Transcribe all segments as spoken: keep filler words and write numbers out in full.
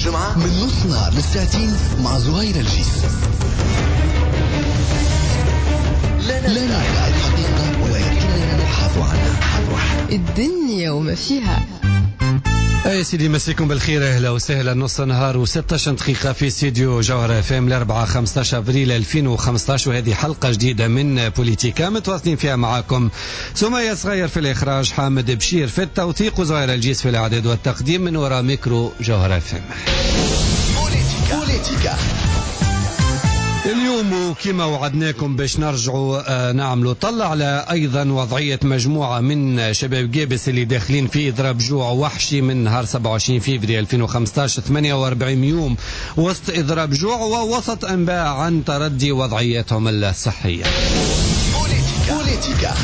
الجمعة من نص نهار للساعتين مع زهير الجيس. لا نعرف الحقيقة ولكننا نبحث عنها. الدنيا وما فيها. أي سيدي مسيكم بالخير، أهلا وسهلا. نص نهار وستة عشر دقيقة في استديو جوهرة اف ام الأربعاء خمسة عشر أبريل ألفين وخمسة عشر، وهذه حلقة جديدة من بوليتيكا متواصلين فيها معكم سمية صغير في الإخراج، حامد بشير في التوثيق، وزهير الجيس في الإعداد والتقديم. من وراء ميكرو جوهرة اف ام. بوليتيكا. بوليتيكا. اليوم كما وعدناكم باش نرجعوا آه نعملوا طلع على أيضا وضعية مجموعة من شباب جابس اللي داخلين في إضراب جوع وحشي من نهار سبعة وعشرين فبراير ألفين وخمسة عشر، ثمانية وأربعين يوم وسط إضراب جوع ووسط أنباء عن تردي وضعيتهم الصحية. بوليتيكا. بوليتيكا.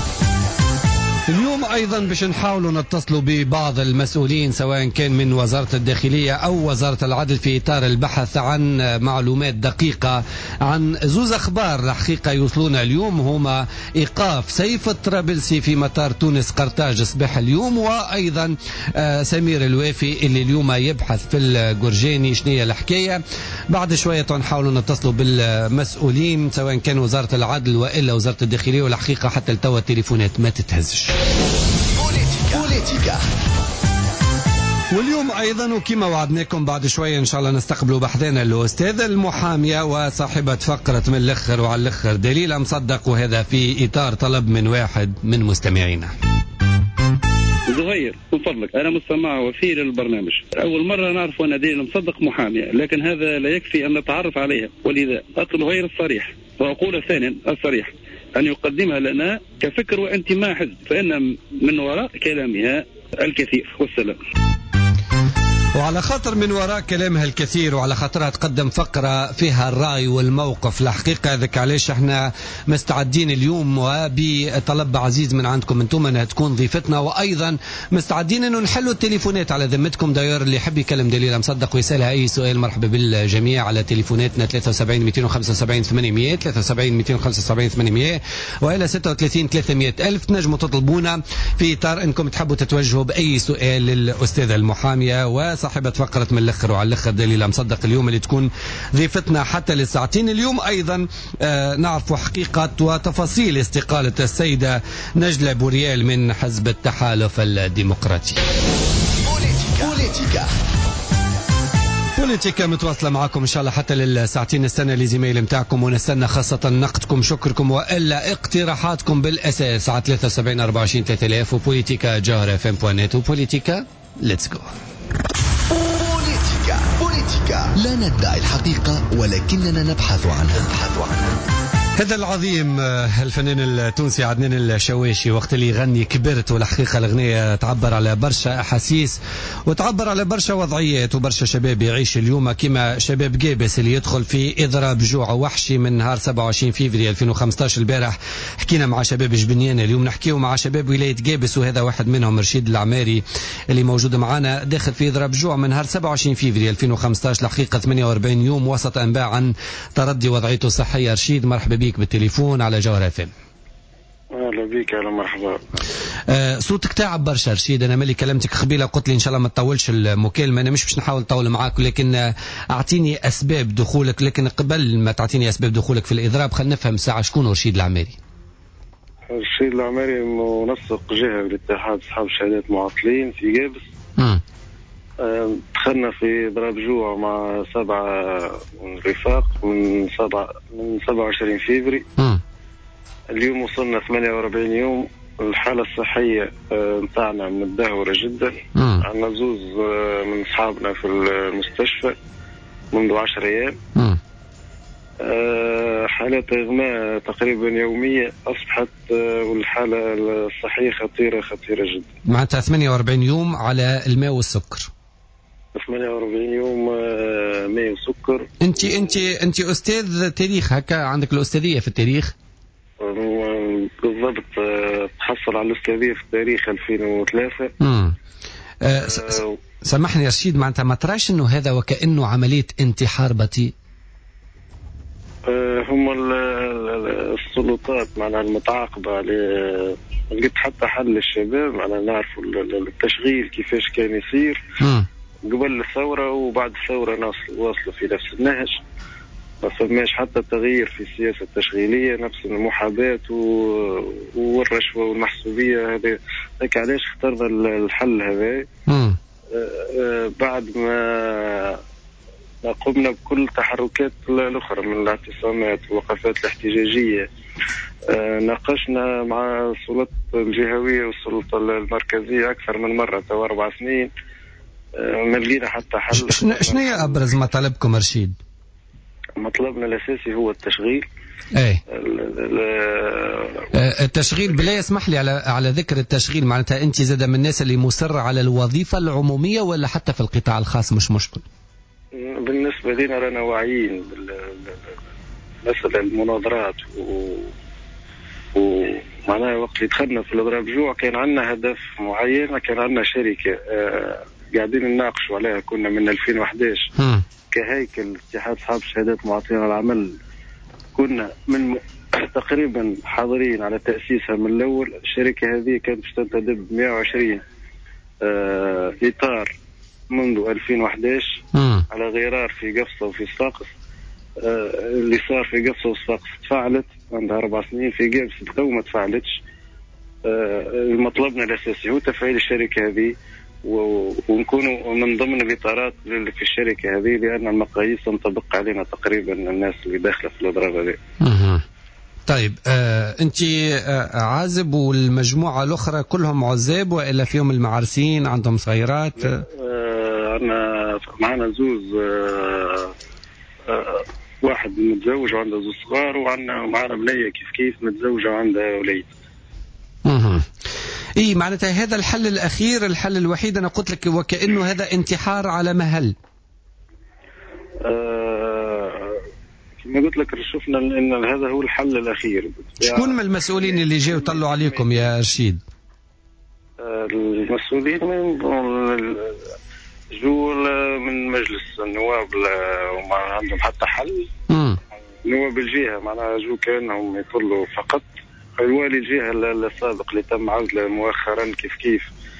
اليوم أيضا باش نحاولوا نتصلوا ببعض المسؤولين سواء كان من وزارة الداخلية أو وزارة العدل في إطار البحث عن معلومات دقيقة عن زوز أخبار الحقيقة يوصلون اليوم، هما إيقاف سيف الطرابلسي في مطار تونس قرطاج صباح اليوم، وأيضا سمير الوافي اللي اليوم يبحث في الجرجاني. شنية الحكاية؟ بعد شوية نحاولوا نتصلوا بالمسؤولين سواء كان وزارة العدل وإلا وزارة الداخلية، والحقيقة حتى التوا التليفونات ما تتهزش. بوليتيكا. بوليتيكا. واليوم أيضا وكما وعدناكم بعد شوية إن شاء الله نستقبلوا بحثنا الأستاذ المحامية وصاحبة فقرة من الأخر وعلى الأخر دليل مصدق، وهذا في إطار طلب من واحد من مستمعينا. زهير من فضلك، أنا مستمع وفي للبرنامج، أول مرة نعرف أن دليل مصدق محامية، لكن هذا لا يكفي أن نتعرف عليها، ولذا أطلب غير الصريح وأقول ثانيا الصريح أن يقدمها لنا كفكر وانتماء حزب، فإن من وراء كلامها الكثير. والسلام. وعلى خاطر من وراء كلامها الكثير وعلى خاطرها تقدم فقرة فيها الرأي والموقف، الحقيقة ذلك علاش احنا مستعدين اليوم وبطلب عزيز من عندكم انتم انها تكون ضيفتنا، وايضا مستعدين انه نحلوا التليفونات على ذمتكم. داير اللي يحب يكلم دليل مصدق ويسالها اي سؤال مرحبا بالجميع على تليفوناتنا ثلاثة وسبعين مئتين وخمسة وسبعين ثمانمئة ثلاثة وسبعين مئتين وخمسة وسبعين ثمانمئة والى ستة وثلاثين ثلاثمئة ألف. تنجموا تطلبونا في اطار انكم تحبوا تتوجهوا باي سؤال للاستاذة المحامية وصاحبة فقرة من الأخر وعلى الأخر دليل مصدق اليوم اللي تكون ضيفتنا حتى للساعتين. اليوم أيضا آه نعرف حقيقة وتفاصيل استقالة السيدة نجلة بوريال من حزب التحالف الديمقراطي. بوليتيكا. بوليتيكا متواصلة معكم إن شاء الله حتى للساعتين. نستنى الإيميل متاعكم ونستنى خاصة نقدكم شكركم وإلا اقتراحاتكم بالأساس على ثلاثة وسبعين أربعة وعشرين ثلاثة آلاف وبوليتيكا جوهرة اف ام دوت نت وبوليتيكا ليتس جو. بوليتيكا. بوليتيكا. لا ندعي الحقيقة ولكننا نبحث عنها. نبحث عنها. هذا العظيم الفنان التونسي عدنان الشواشي وقت اللي يغني كبرت، والحقيقة الأغنية تعبر على برشا أحاسيس وتعبر على برشا وضعيات وبرشا شباب يعيش اليوم كما شباب جابس اللي يدخل في إضراب جوع وحشي من نهار سبعة وعشرين فبراير ألفين وخمسة عشر. البارح حكينا مع شباب جبنيان، اليوم نحكيو مع شباب ولاية جابس، وهذا واحد منهم رشيد العماري اللي موجود معنا داخل في إضراب جوع من نهار سبعة وعشرين فبراير ألفين وخمسة عشر، الحقيقة ثمانية وأربعين يوم وسط أنباء عن تردي وضعيته الصحية. رشيد مرحبا بيك بالتليفون على جوهرة اف ام. اهلا بيك. اهلا مرحبا. آه صوتك تعب برشا رشيد، انا ملي كلمتك قبيله قلت لي ان شاء الله ما تطولش المكالمه، انا مش باش نحاول نطول معاك، لكن آه اعطيني اسباب دخولك. لكن قبل ما تعطيني اسباب دخولك في الاضراب خلينا نفهم ساعه شكون رشيد العماري. رشيد العماري منسق جهه بالاتحاد اصحاب شهادات معطلين في جابس. امم آه دخلنا في اضراب جوع مع سبعه من رفاق من سبعه من سبعة وعشرين فبراير. امم اليوم وصلنا ثمانية وأربعين يوم. الحالة الصحية متاعنا متدهورة جدا. عندنا زوز من أصحابنا في المستشفى منذ عشر أيام. حالات إغماء تقريبا يومية أصبحت، والحالة الصحية خطيرة خطيرة جدا. معناتها ثمانية وأربعين يوم على الماء والسكر. ثمانية وأربعين يوم ماء وسكر. أنت أنت أنت أستاذ تاريخ، هكا عندك الأستاذية في التاريخ؟ بالضبط، تحصل على الأستاذية في التاريخ ألفين وثلاثة. امم أه سامحني يا رشيد، معناتها ما تراش انه هذا وكأنه عملية انتحار بطيء؟ أه هم السلطات معنا المتعاقبة على لقيت حتى حل للشباب، معنا نعرفوا التشغيل كيفاش كان يصير. امم قبل الثورة وبعد الثورة واصلوا في نفس النهج، ما فماش حتى تغيير في السياسة التشغيلية، نفس المحاباة والرشوة والمحسوبية. هذا هيك علاش اخترنا الحل هذا بعد ما قمنا بكل تحركات الأخرى من الاعتصامات والوقفات الاحتجاجية. ناقشنا مع السلطة الجهوية والسلطة المركزية أكثر من مرة، تو أربع سنين ما لقينا حتى حل. شنو هي أبرز مطالبكم رشيد؟ مطلبنا الأساسي هو التشغيل. ايه التشغيل بلا يسمح لي على على ذكر التشغيل، معناتها أنت زاد من الناس اللي مصر على الوظيفة العمومية ولا حتى في القطاع الخاص مش مشكل؟ بالنسبة لنا رانا واعيين بالمسألة المناظرات و... ومعناها وقت اللي دخلنا في الإضراب جوع كان عندنا هدف معين، كان عندنا شركة آه قاعدين نناقشوا عليها، كنا من ألفين وأحد عشر كهيكل اتحاد أصحاب الشهادات معطينا العمل، كنا من تقريبا حاضرين على تأسيسها من الأول. الشركة هذه كانت تستهدف مئة وعشرين آه إطار منذ ألفين وأحد عشر على غرار في قفصة وفي الساقس. آه اللي صار في قفصة والساقس تفاعلت عندها أربع سنين، في قفصة تو ما تفاعلتش. آه مطلبنا الأساسي هو تفعيل الشركة هذه ونكونوا من ضمن الإطارات اللي في الشركة هذه، لأن المقاييس تنطبق علينا تقريبا الناس اللي داخلة في الإضراب هذه. طيب آه، أنت آه، عازب والمجموعة الأخرى كلهم عزاب وإلا فيهم المعرسين عندهم صغيرات؟ آه، أنا معنا زوز آه، آه، واحد متزوج وعنده زوز صغار، وعنا معنا بنية كيف كيف متزوجة وعندها وليد. اها إيه معناتها هذا الحل الأخير، الحل الوحيد. أنا قلت لك وكأنه هذا انتحار على مهل. آه، ما قلت لك شفنا ان هذا هو الحل الاخير. شكون من المسؤولين اللي جاوا طلعوا عليكم يا رشيد؟ المسؤولين من جو من مجلس النواب وما عندهم حتى حل. امم نواب الجهه معناها جو كانهم يطلوا فقط. الوالي الجهه السابق اللي تم عزله مؤخرا كيف كيف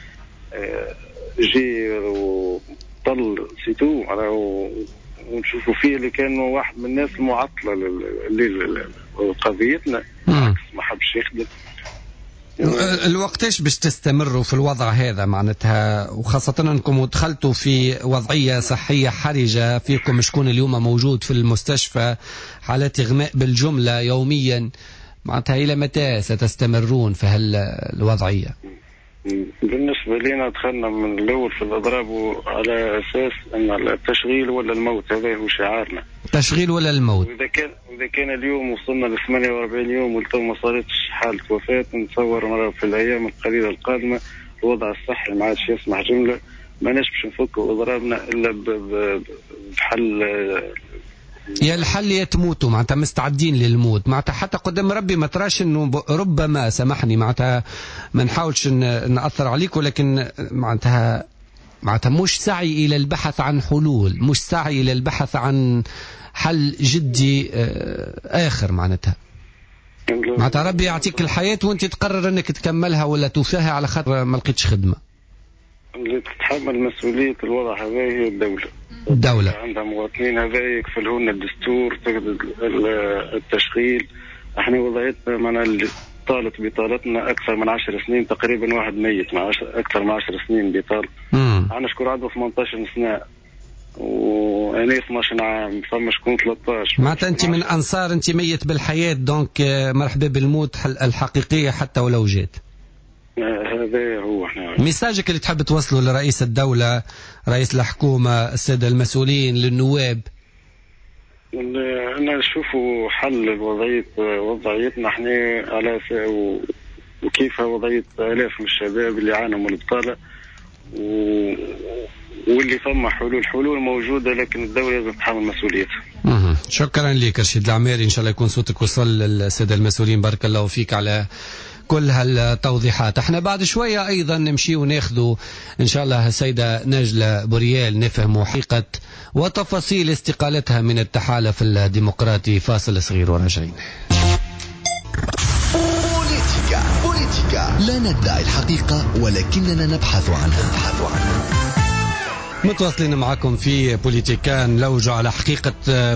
جي وطل سيتو على ونشوفوا فيه اللي كان واحد من الناس المعطلة لقضيتنا، ما حبش يخدم. الوقتاش باش تستمروا في الوضع هذا معناتها، وخاصة أنكم دخلتوا في وضعية صحية حرجة، فيكم شكون اليوم موجود في المستشفى، حالات إغماء بالجملة يوميا، معناتها إلى متى ستستمرون في هالوضعية؟ بالنسبة لنا دخلنا من الأول في الإضراب على أساس أن التشغيل ولا الموت، هذا هو شعارنا. تشغيل ولا الموت. وإذا كان إذا كان اليوم وصلنا ل ثمانية وأربعين يوم ولتو ما صارتش حالة وفاة، نتصور مرة في الأيام القليلة القادمة الوضع الصحي ما عادش يسمح جملة، ما نشبش نفكوا إضرابنا إلا بحل. يا الحل يا تموتوا، معناتها مستعدين للموت، معناتها حتى قدام ربي ما تراش انه ربما سامحني، معناتها ما نحاولش نأثر عليك، ولكن معناتها معناتها مش سعي الى البحث عن حلول، مش سعي الى البحث عن حل جدي اخر، معناتها معناتها ربي يعطيك الحياة وانت تقرر انك تكملها ولا توفاها على خاطر ما لقيتش خدمة. اللي تتحمل مسؤولية الوضع هذا هي الدولة. الدولة عندها مواطنين هذا يكفلهن الدستور، التشغيل. احنا وضعيتنا معنا اللي طالت بطالتنا أكثر من عشر سنين، تقريبا واحد ميت مع أكثر من عشر سنين بطال. أنا شكون عنده ثمانية عشر سنة وأنا اثني عشر عام، فما شكون ثلاثة عشر. معناتها أنت من أنصار أنت ميت بالحياة، دونك مرحبا بالموت الحقيقية حتى ولو جات. هذا هو احنا ميساجك اللي تحب توصله لرئيس الدولة، رئيس الحكومة، السادة المسؤولين، للنواب. أنا نشوفوا حل الوضعية وضعيتنا احنا على وكيف وضعية آلاف من الشباب اللي عانوا من البطالة و... واللي ثم حلول حلول موجودة، لكن الدولة لازم تتحمل مسؤوليتها. شكرا لك رشيد العماري، إن شاء الله يكون صوتك وصل للسادة المسؤولين. بارك الله فيك على كل هالتوضيحات. احنا بعد شوية أيضا نمشي وناخذوا إن شاء الله السيدة نجلة بوريال نفهم حقيقة وتفاصيل استقالتها من التحالف الديمقراطي. فاصل صغير وراجعين. بوليتيكا بوليتيكا، لا ندعي الحقيقة ولكننا نبحث عنها. نبحث عنها. متواصلين معكم في بوليتيكا، نلوج على حقيقة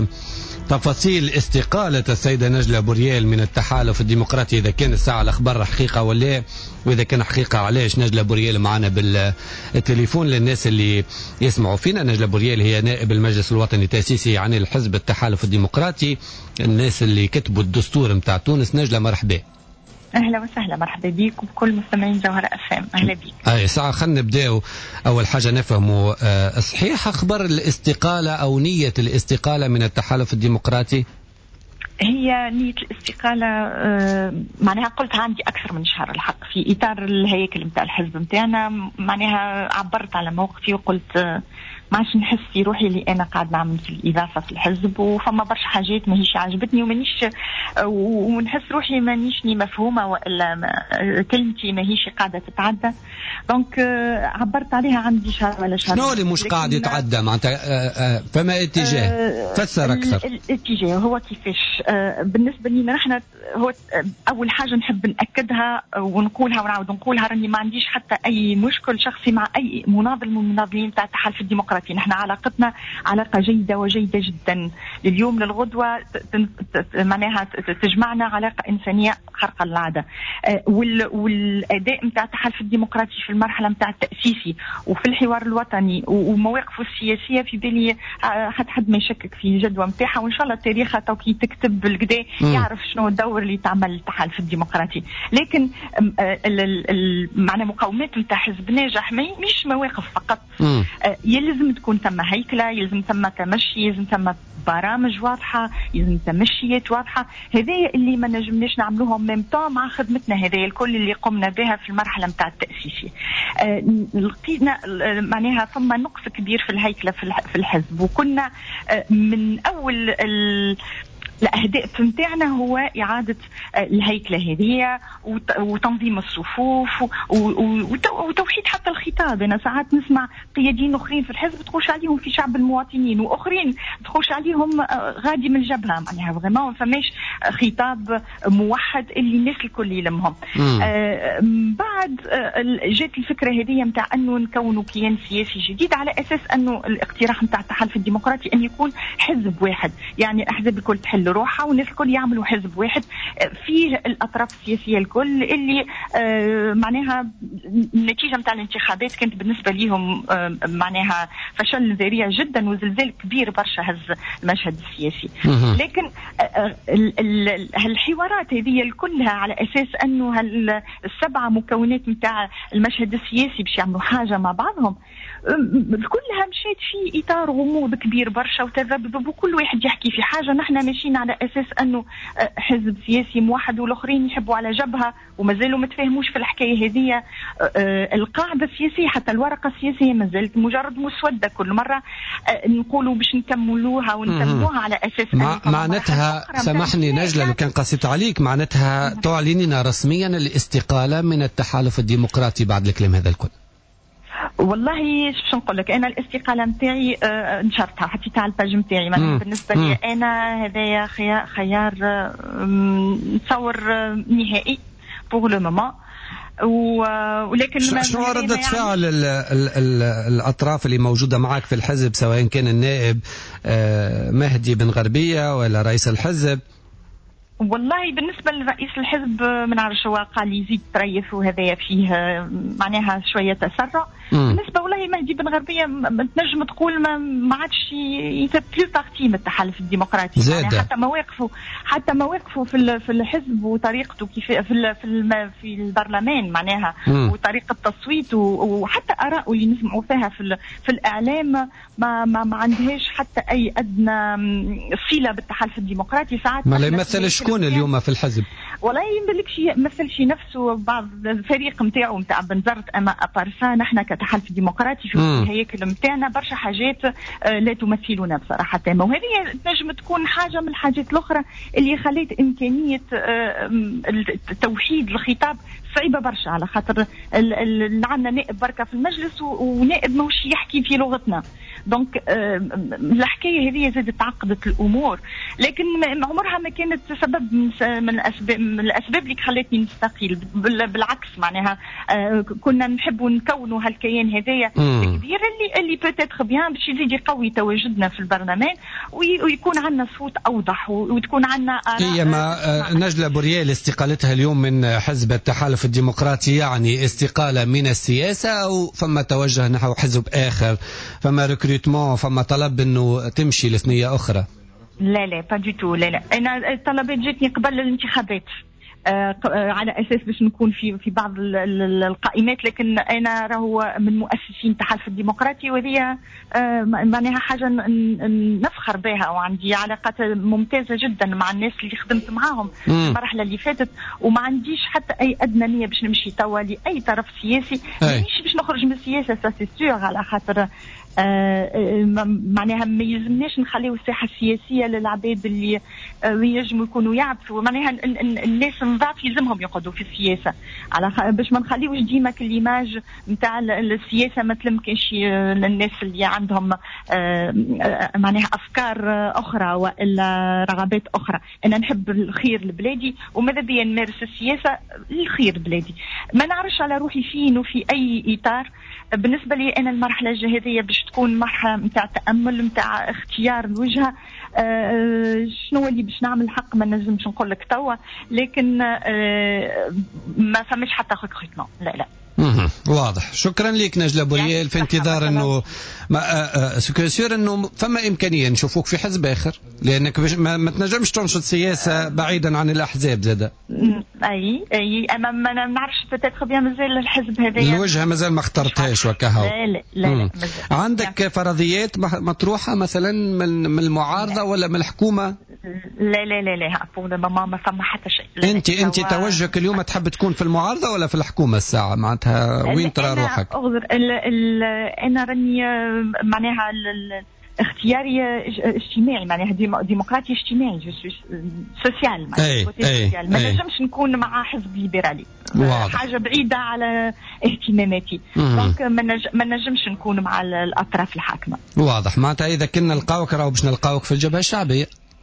تفاصيل استقالة السيدة نجلة بوريال من التحالف الديمقراطي، إذا كان الساعة الأخبار حقيقة ولا، وإذا كان حقيقة علاش نجلة بوريال معنا بالتليفون. للناس اللي يسمعوا فينا، نجلة بوريال هي نائب المجلس الوطني التأسيسي عن الحزب التحالف الديمقراطي، الناس اللي كتبوا الدستور متاع تونس. نجلة مرحبا. اهلا وسهلا، مرحبا بيك وبكل مستمعين جوهرة اف ام. اهلا بيك. اي ساعه خلينا نبداو. اول حاجه نفهموا أه صحيح اخبار الاستقاله او نيه الاستقاله من التحالف الديمقراطي؟ هي نية الاستقالة أه معناها قلتها عندي أكثر من شهر الحق في إطار الهيكل متاع الحزب متاعنا. معناها عبرت على موقفي وقلت أه ما عادش نحس في روحي اللي انا قاعد نعمل في الاضافه في الحزب، وفما برشا حاجات ماهيش عجبتني ومانيش ونحس روحي مانيشني مفهومه والا ما كلمتي ماهيش قاعده تتعدى. دونك عبرت عليها عندي شهر ولا شهر. شنو اللي مش قاعد يتعدى معناتها؟ فما اتجاه فسر اكثر. الاتجاه هو كيفاش بالنسبه لنا نحن، هو اول حاجه نحب ناكدها ونقولها ونعاود نقولها، راني ما عنديش حتى اي مشكل شخصي مع اي مناضل من المناضلين تاع التحالف الديمقراطي. نحن علاقتنا علاقة جيدة وجيدة جدا لليوم للغدوة، معناها تجمعنا علاقة إنسانية خارقة للعادة. والأداء متاع التحالف الديمقراطي في المرحلة متاع التأسيسي وفي الحوار الوطني ومواقفه السياسية في بالي حتى حد ما يشكك في الجدوى متاعها، وإن شاء الله التاريخ توكي تكتب بالكدا يعرف شنو الدور اللي تعمل التحالف الديمقراطي. لكن معنى مقاومات متاع حزب ناجح مش مواقف فقط، يلزم تكون ثم هيكله، يلزم ثم تمشي، يلزم ثم برامج واضحه، يلزم تمشيات واضحه. هذايا اللي ما نجمناش نعملوهم ميم طون مع خدمتنا، هذايا الكل اللي قمنا بها في المرحله نتاع التاسيسي. آه لقينا معناها ثم نقص كبير في الهيكله في الحزب، وكنا آه من اول ال الأهداف متاعنا هو إعادة الهيكلة هذه وتنظيم الصفوف وتوحيد حتى الخطاب. أنا ساعات نسمع قياديين أخرين في الحزب تخش عليهم في شعب المواطنين، وأخرين تخش عليهم غادي من الجبهة، معناها vraiment ما فماش خطاب موحد اللي الناس الكل يلمهم. آه بعد آه جات الفكرة هذه متاع أنه نكونوا كيان سياسي جديد على أساس أنه الاقتراح متاع التحالف الديمقراطي أن يكون حزب واحد، يعني الأحزاب الكل تحل روحها والناس الكل يعملوا حزب واحد فيه الأطراف السياسية الكل اللي آه معناها النتيجة متاع الانتخابات كانت بالنسبة لهم آه معناها فشل ذريع جدا وزلزال كبير برشا هز المشهد السياسي. لكن آه الحوارات هذه كلها على أساس أنه السبعة مكونات متاع المشهد السياسي باش يعملوا حاجة مع بعضهم كلها مشيت في إطار غموض كبير برشا وتذبذب، وكل واحد يحكي في حاجة. نحن ماشيين على أساس أنه حزب سياسي موحد والآخرين يحبوا على جبهة ومازالوا متفاهموش في الحكاية هذه. القاعدة السياسية حتى الورقة السياسية مازالت مجرد مسودة، كل مرة نقولوا باش نكملوها ونتموها على أساس مع معناتها سامحني نجلة لو كان قصيت عليك، معناتها تعلنين رسميا الاستقالة من التحالف الديمقراطي بعد الكلام هذا الكل؟ والله شو نقول لك، انا الاستقاله نتاعي آه نشرتها حطيتها على الباج نتاعي. بالنسبه لي انا هذايا خيار, خيار نتصور آه نهائي بوغ لو مومون. ولكن شنو ردة فعل ال ال ال الأطراف اللي موجودة معك في الحزب، سواء كان النائب آه مهدي بن غربية ولا رئيس الحزب؟ والله بالنسبة لرئيس الحزب من عارف شو قال يزيد تريث وهذا فيه معناها شوية تسرع. بالنسبة والله مهدي بن غربية تنجم تقول ما ما عادش يتبلو بارتي من التحالف الديمقراطي، يعني حتى مواقفه حتى مواقفه في في الحزب وطريقته كيف في في في البرلمان معناها مم. وطريقة تصويته وحتى آراءه اللي نسمعوا فيها في في الإعلام ما ما, ما عندهاش حتى أي أدنى صلة بالتحالف الديمقراطي. ساعات ما لا يمثل شكون اليوم في الحزب؟ والله يملكش يمثلش نفسه. بعض الفريق نتاعو نتاع بنزرت أما أبارسا نحن كتحالف ديمقراطي في الهيكل نتاعنا برشا حاجات لا تمثلنا بصراحة تامة، وهذه تنجم تكون حاجة من الحاجات الأخرى اللي خليت إمكانية توحيد الخطاب صعيبة برشا، على خاطر عندنا نائب بركة في المجلس ونائب موش يحكي في لغتنا. دونك الحكاية هذه زادت تعقدت الأمور، لكن عمرها ما كانت سبب من الأسباب من الأسباب اللي خلتني نستقيل. بالعكس معناها كنا نحب نكونوا هالكيان هذايا الكبير اللي اللي بوتيتر بيان باش يزيد يقوي تواجدنا في البرلمان ويكون عندنا صوت اوضح وتكون عندنا اراء. هي ما نجلة بوريال استقالتها اليوم من حزب التحالف الديمقراطي يعني استقالة من السياسة أو فما توجه نحو حزب آخر، فما ريكروتمون، فما طلب انه تمشي لثنية أخرى؟ لا لا با دو تو، لا لا انا الطلبات جاتني قبل الانتخابات آه على اساس باش نكون في في بعض القائمات، لكن انا راهو من مؤسسين التحالف الديمقراطي وهذه آه معناها حاجه نفخر بها، وعندي علاقات ممتازه جدا مع الناس اللي خدمت معاهم المرحله اللي فاتت، وما عنديش حتى اي ادنى نيه باش نمشي توا لاي طرف سياسي. مانيش باش نخرج من السياسه سا سي سيغ، على خاطر آه معناها ما يلزمناش نخليو الساحه السياسيه للعباد اللي آه ينجموا يكونوا يعبثوا، معناها الناس النضاف يلزمهم يقعدوا في السياسه، على باش ما نخليوش ديما كليماج نتاع السياسه ما تلمكنش للناس اللي عندهم آه معناها افكار اخرى والا رغبات اخرى. انا نحب الخير لبلادي وماذا بيا نمارس السياسه للخير بلادي، ما نعرفش على روحي فين وفي اي اطار. بالنسبه لي انا المرحله الجاهزيه باش تكون مرحله نتاع تامل نتاع اختيار الوجهه. آه شنو اللي باش نعمل حق ما نجمش نقول لك توا، لكن آه ما فماش حتى ريكروتمون، لا لا. واضح. شكرا لك نجلة بوريال، في انتظار انه ما سكسور انه فما امكانيه نشوفوك في حزب اخر، لانك ما, ما تنجمش تنشط سياسه بعيدا عن الاحزاب زاده. اي اي اما ما نعرفش بتاتخ بيان مازال الحزب هذا الوجهه مازال ما اخترتهاش وكهو. لا لا لا, لا عندك فرضيات مطروحه مثلا من المعارضه ولا من الحكومه؟ لا لا لا لا بور ماما ما فما حتى شيء. انت انت توجهك اليوم تحب تكون في المعارضه ولا في الحكومه الساعه معناتها وين ترى روحك؟ اغذر انا راني معناها اختياري اجتماعي، معناها ديمقراطي اجتماعي، جو سوسيال معناها ما نجمش نكون مع حزب ليبرالي، حاجه بعيده على اهتماماتي، دونك ما نجمش نكون مع الاطراف الحاكمه. واضح. معناتها اذا كنا نلقاوك راهو باش نلقاوك في الجبهه الشعبيه.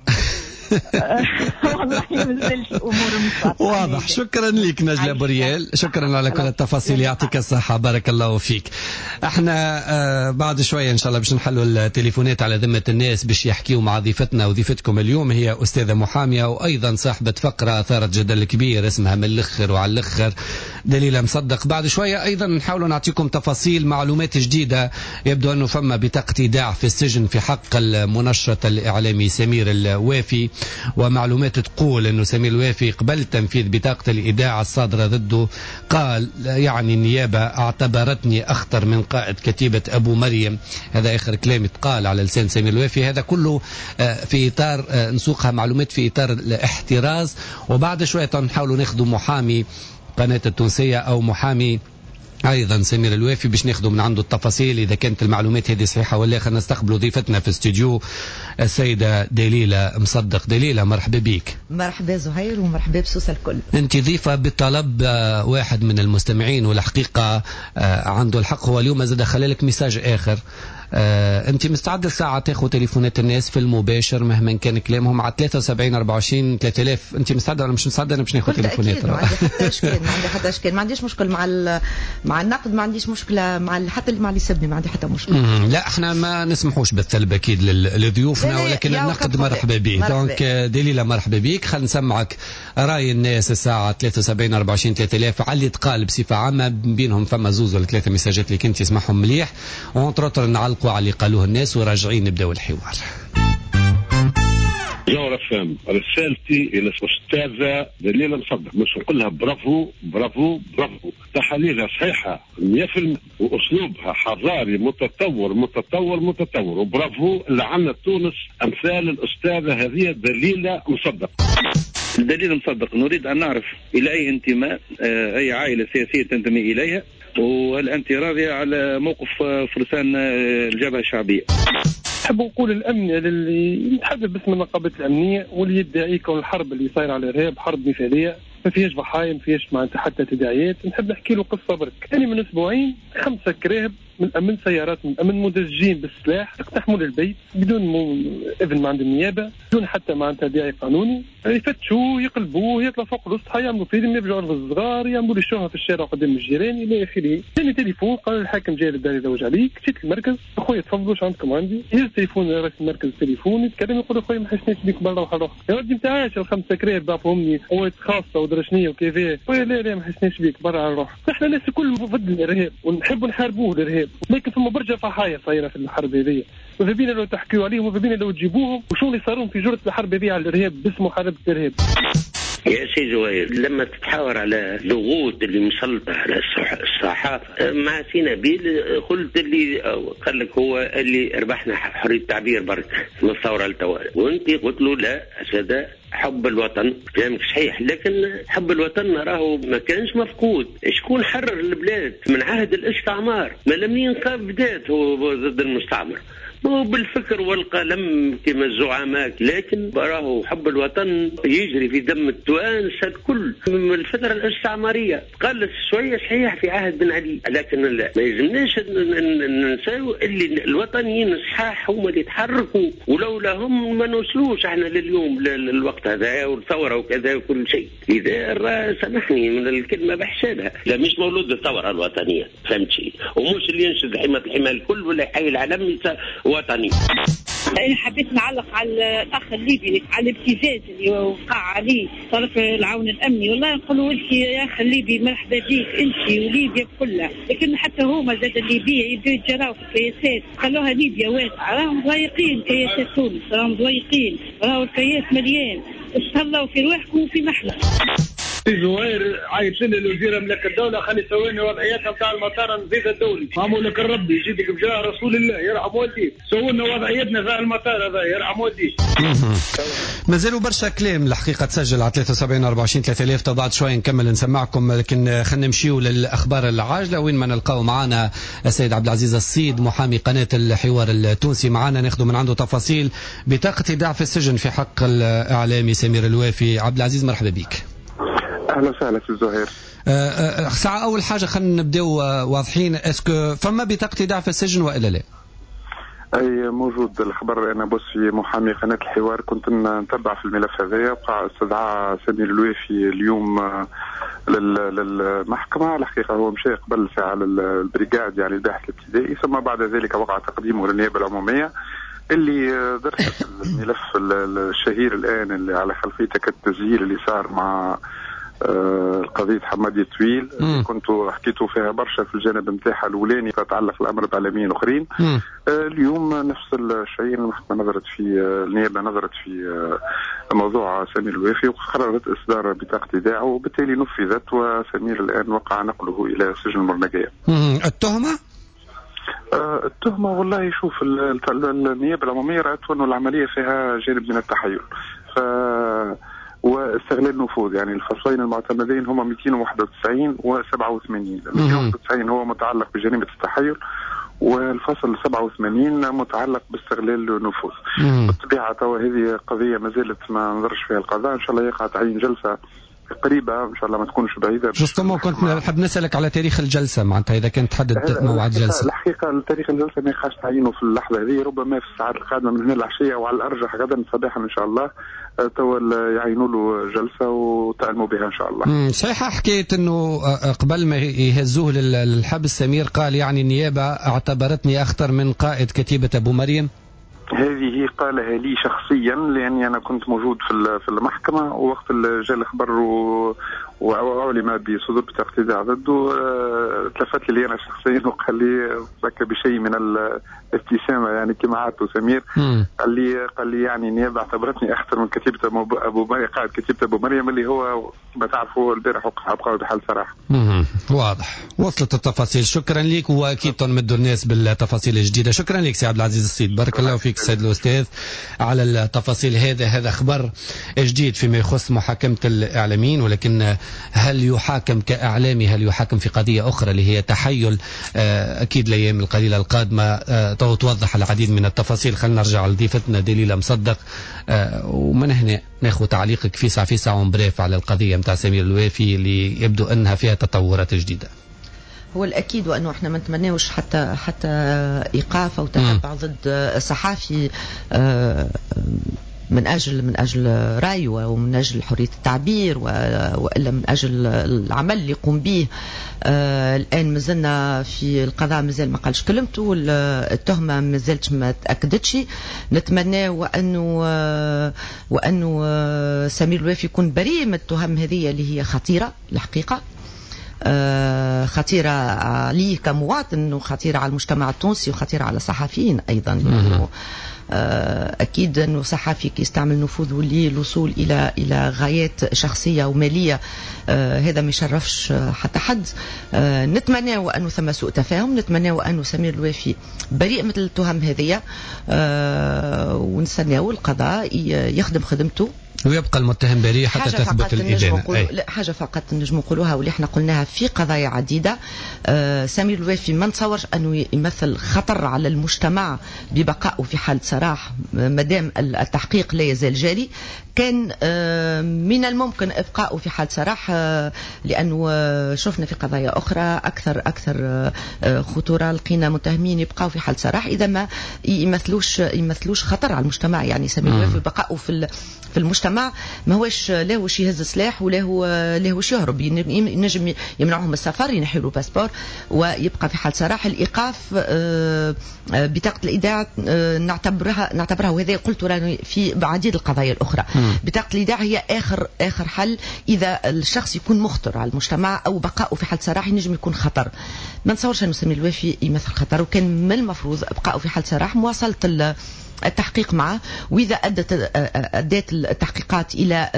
والله مازالش الامور مصعبه. واضح. شكرا لك نجلة بوريال، شكرا على كل التفاصيل، يعطيك الصحه، بارك الله فيك. احنا آه بعد شويه ان شاء الله باش نحلوا التليفونات على ذمه الناس باش يحكيوا مع ضيفتنا، وضيفتكم اليوم هي استاذه محاميه وايضا صاحبه فقره اثارت جدل كبير اسمها من الاخر وعلى الاخر، دليلة مصدق. بعد شويه ايضا نحاولوا نعطيكم تفاصيل معلومات جديده، يبدو انه فما بطاقه ايداع في السجن في حق المنشط الاعلامي سمير الوافي، ومعلومات تقول انه سمير الوافي قبل تنفيذ بطاقة الايداع الصادرة ضده قال يعني النيابة اعتبرتني اخطر من قائد كتيبة ابو مريم. هذا اخر كلام يتقال على لسان سمير الوافي. هذا كله في اطار نسوقها معلومات في اطار الاحتراز، وبعد شوية نحاولوا ناخذوا محامي قناة التونسية او محامي ايضا سمير الوافي باش ناخذوا من عنده التفاصيل اذا كانت المعلومات هذه صحيحه ولا. خلينا نستقبلوا ضيفتنا في استوديو السيده دليلة مصدق. دليلة مرحبا بك. مرحبا زهير ومرحبا بسوسه الكل. انت ضيفه بطلب واحد من المستمعين، والحقيقه عنده الحق، هو اليوم زاد خلالك ميساج اخر. آه، انت مستعده الساعه تاخذ تليفونات الناس في المباشر مهما كان كلامهم على ثلاثة وسبعين أربعة وعشرين ثلاثة آلاف؟ انت مستعده ولا مش مستعده؟ انا باش ناخذ تليفونات. ما عندي حتى اشكال، ما عندي حتى اشكال، ما عنديش مشكل مع مع النقد، ما عنديش مشكله مع حتى اللي مع اللي يسبني، ما عندي حتى مشكله. لا احنا ما نسمحوش بالثلب اكيد لضيوفنا، ولكن النقد مرحبا به. دونك دليلة مرحبا بك. خلينا نسمعك راي الناس الساعه ثلاثة وسبعين أربعة وعشرين ثلاثة آلاف على اللي تقال بصفه عامه، بينهم فما زوز ولا ثلاثه مساجات اللي كنت تسمعهم مليح، وانطر نعلقوا على اللي قالوه الناس وراجعين نبداو الحوار. جوهر فهم رسالتي الى الاستاذه دليلة مصدق، مش نقول لها برافو برافو برافو، تحاليلها صحيحه مية بالمية واسلوبها حضاري متطور متطور متطور، وبرافو اللي عندنا تونس امثال الاستاذه هذه دليلة مصدق. دليلة مصدق، نريد ان نعرف الى اي انتماء اي عائله سياسيه تنتمي اليها، وهل انت راضيه على موقف فرسان الجبهه الشعبيه؟ نحب نقول الامن اللي يتحدث باسم النقابات الامنيه واللي يدعي كون الحرب اللي صايره على الارهاب حرب مثاليه ما فيهاش ضحايا ما فيهاش معناتها حتى تداعيات. نحب نحكي له قصه برك. ثاني من اسبوعين خمسه كراهب من امن سيارات، من امن مدججين بالسلاح يقتحموا للبيت بدون اذن من عند النيابه، بدون حتى معناتها داعي قانوني، يفتشوا يقلبوا يطلعوا فوق الاسطح، يعملوا فيلم، يرجعوا الصغار، يعملوا لي شهره في الشارع قدام الجيران الى اخره. ثاني تليفون قال الحاكم جاي للدار يزوج عليك، مشيت للمركز، اخويا تفضلوا شو عندكم عندي، يهز تليفون رئيس المركز التليفون يتكلم يقول اخويا ما حسنيش بيك برا روح روح يا ودي نتاعش الخمسه كرير بعفهمني قوات خاصه ودرشنيه وكيفاه، لا لا ما حسنيش بيك برا روح. احنا الناس الكل ضد الارهاب ونحبوا نحاربوه الارهاب، لكن ثم برجع ضحايا صايره في الحرب هذه، ماذا بينا لو تحكيوا عليهم، ماذا بينا لو تجيبوهم وشو اللي صاروا في جرة الحرب هذه على الارهاب باسم محاربه الارهاب. يا سي زوير، لما تتحاور على ضغوط اللي مسلطة على الصحافة مع سي نبيل، قلت اللي قال لك هو اللي ربحنا حرية التعبير برك من الثورة لتوا، وانت قلت له لا أسد حب الوطن، كلامك صحيح، لكن حب الوطن راهو ما كانش مفقود. شكون حرر البلاد من عهد الاستعمار؟ ما لم ينقذ بدات هو ضد المستعمر، مو بالفكر والقلم كما الزعماء، لكن راهو حب الوطن يجري في دم التوانسه الكل من الفتره الاستعماريه. قلت شويه صحيح في عهد بن علي، لكن لا ما يلزمناش ننساو اللي الوطنيين الصحاح هم اللي تحركوا، ولولا هم ما نوصلوش احنا لليوم للوقت هذا والثوره وكذا وكل شيء. اذا سامحني من الكلمه بحسابها، لا مش مولود الثوره الوطنيه، فهمتي؟ ومش اللي ينشد حمايه الحمايه الكل ولا يحيي العالم وطني. أنا حبيت نعلق على الأخ الليبي على الابتزاز اللي وقع عليه طرف العون الأمني. والله نقولوا لك يا أخ الليبي مرحبا بيك أنت وليبيا كلها، لكن حتى هما زاد الليبية يبدوا يتجراو في الكياسات، خلوها ليبيا واسعة، راهم ضايقين كياسات تونس، راهم ضايقين، راهو الكياس مليان، استهلاو في رواحكم وفي محلة. زوير عايش لنا الوزير ملك الدولة خلي سويني وضعيتها بتاع المطار نزيد الدولي، معمول لك الرب يجيدك بجاه رسول الله يرحم والديك، سوينا وضعيتنا في المطار هذا يرحم والديك. مازالوا برشا كلام الحقيقة تسجل على ثلاثة وسبعين أربعة وعشرين ثلاثة آلاف، طبعا بعد شوي نكمل نسمعكم، لكن خلينا نمشيو للأخبار العاجلة وين ما نلقاو معنا السيد عبد العزيز الصيد محامي قناة الحوار التونسي، معنا ناخذ من عنده تفاصيل بطاقة إيداع في السجن في حق الإعلامي سمير الوافي. عبد العزيز مرحبا بك. اهلا وسهلا في الزهير. ساعة أول حاجة خلينا نبداو واضحين، اسكو فما بطاقة إيداع في السجن وإلا لا؟ أي موجود الخبر. أنا بص في محامي قناة الحوار كنت نتبع في الملف هذايا، وقع استدعاء سمير الوافي اليوم للمحكمة. الحقيقة هو مشى قبل ساعة للبريغاد يعني الباحث الابتدائي، ثم بعد ذلك وقع تقديمه للنيابة العمومية اللي درست الملف الشهير الآن اللي على خلفيتك التسجيل اللي صار مع القضية حمادي طويل، كنت حكيتوا فيها برشا في الجانب نتاعها الأولاني تتعلق الأمر بعالمين أخرين. آه اليوم نفس الشيء، المحكمة نظرت في النيابة نظرت في موضوع سمير الوافي وقررت إصدار بطاقة إيداعه، وبالتالي نفذت، وسمير الآن وقع نقله إلى سجن المرنقية. التهمة؟ آه التهمة والله شوف النيابة العمومية رأت أن العملية فيها جانب من التحيل ف واستغلال نفوذ، يعني الفصلين المعتمدين هما مئتين وواحد وتسعين و سبعة وثمانين. مئتين وواحد وتسعين هو متعلق بجريمة التحيل، والفصل سبعة وثمانين متعلق باستغلال النفوذ. بالطبيعة توا هذه قضية ما زالت ما نظرش فيها القضاء، إن شاء الله يقع تعيين جلسة قريبة إن شاء الله ما تكونش بعيدة. جستما كنت نحب نسألك على تاريخ الجلسة، معناتها إذا كانت تحدد موعد جلسة. الحقيقة تاريخ الجلسة ما يخاش تعيينه في اللحظة هذه، ربما في الساعات القادمة من هنا العشية، وعلى الأرجح غدا صباحا إن شاء الله توا يعينوا له جلسة وتعلموا بها إن شاء الله. صحيح حكيت إنه قبل ما يهزوه للحبس سمير قال يعني النيابة اعتبرتني أخطر من قائد كتيبة أبو مريم. هذه قالها لي شخصيا لأني أنا كنت موجود في في المحكمة، ووقت اللي جاء الخبر وأعلم بصدور بطاقة إيداع ضده تلفت لي أنا شخصيا وقال لي ذاك بشيء من الابتسامة يعني كما عادته سمير، قال لي قال لي يعني النيابة اعتبرتني أخطر من كتيبة أبو مريم، قائد كتيبة أبو مريم اللي هو ما تعرفوا البارح وقع بقى بحال صراحة. واضح، وصلت التفاصيل، شكرا لك، وأكيد تنمدوا الناس بالتفاصيل الجديدة. شكرا لك سي عبد العزيز الصيد، بارك الله فيك سيد الأستاذ على التفاصيل. هذا هذا خبر جديد فيما يخص محاكمة الإعلاميين، ولكن هل يحاكم كإعلامي؟ هل يحاكم في قضية أخرى اللي هي تحيل؟ أكيد الأيام القليلة القادمة توضح العديد من التفاصيل. خلينا نرجع لضيفتنا دليلة مصدق، ومن هنا ناخذ تعليقك في ساعة في ساعة بريف على القضية متاع سمير الوافي اللي يبدو أنها فيها تطورات جديدة. هو الأكيد وأنه احنا ما نتمناوش حتى حتى إيقاف أو تتبع ضد صحافي من أجل من أجل رأي ومن أجل حرية التعبير وإلا من أجل العمل اللي يقوم به. آه الآن مازلنا في القضاء مازال ما قالش كلمته، التهمة مازالت ما تأكدتش. نتمنى وأنه آه وأنه آه سمير الوافي يكون بريء من التهم هذه اللي هي خطيرة الحقيقة، آه خطيرة عليه كمواطن وخطيرة على المجتمع التونسي وخطيرة على الصحفيين أيضا، لأنه أكيد أنه صحفي يستعمل نفوذه للوصول إلى إلى غايات شخصية ومالية، آه هذا ما يشرفش حتى حد. آه نتمنى وأنه ثم سوء تفاهم، نتمنى وأنه سمير الوافي بريء مثل التهم هذه، آه ونستناو القضاء يخدم خدمته ويبقى المتهم بريء حتى تثبت الإدانة. لا حاجة فقط نجم نقولوها واللي احنا قلناها في قضايا عديدة. آه سمير الوافي ما نتصورش أنه يمثل خطر على المجتمع ببقائه في حالة سراح مادام التحقيق لا يزال جاري. كان آه من الممكن إبقائه في حالة سراح، آه لأنه آه شفنا في قضايا أخرى أكثر أكثر آه خطورة، لقينا متهمين يبقوا في حالة سراح إذا ما يمثلوش يمثلوش خطر على المجتمع. يعني سمير الوافي بقائه في في المجتمع ما هوش لا هوش يهز سلاح ولا هو لا هوش يهرب، ينجم يمنعهم السفر، ينحي له باسبور ويبقى في حال سراح. الإيقاف بطاقة الإيداع نعتبرها نعتبرها وهذا قلت في عديد القضايا الأخرى، بطاقة الإيداع هي آخر آخر حل إذا الشخص يكون مخطر على المجتمع أو بقائه في حال سراح ينجم يكون خطر. ما نتصورش أنه سمير الوافي يمثل خطر، وكان من المفروض إبقائه في حال سراح، مواصلة التحقيق معه، وإذا أدت أدت التحقيقات